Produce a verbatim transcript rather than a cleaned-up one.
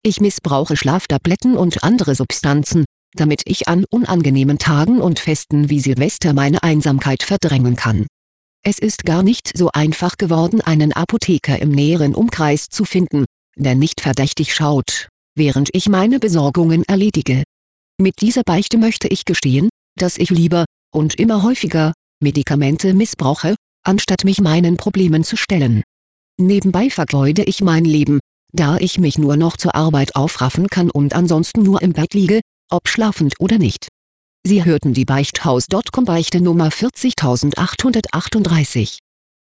Ich missbrauche Schlaftabletten und andere Substanzen, damit ich an unangenehmen Tagen und Festen wie Silvester meine Einsamkeit verdrängen kann. Es ist gar nicht so einfach geworden, einen Apotheker im näheren Umkreis zu finden, der nicht verdächtig schaut, während ich meine Besorgungen erledige. Mit dieser Beichte möchte ich gestehen, dass ich lieber, und immer häufiger, Medikamente missbrauche, anstatt mich meinen Problemen zu stellen. Nebenbei vergeude ich mein Leben, da ich mich nur noch zur Arbeit aufraffen kann und ansonsten nur im Bett liege, ob schlafend oder nicht. Sie hörten die Beichthaus Punkt com Beichte Nummer vierzigtausendachthundertachtunddreißig.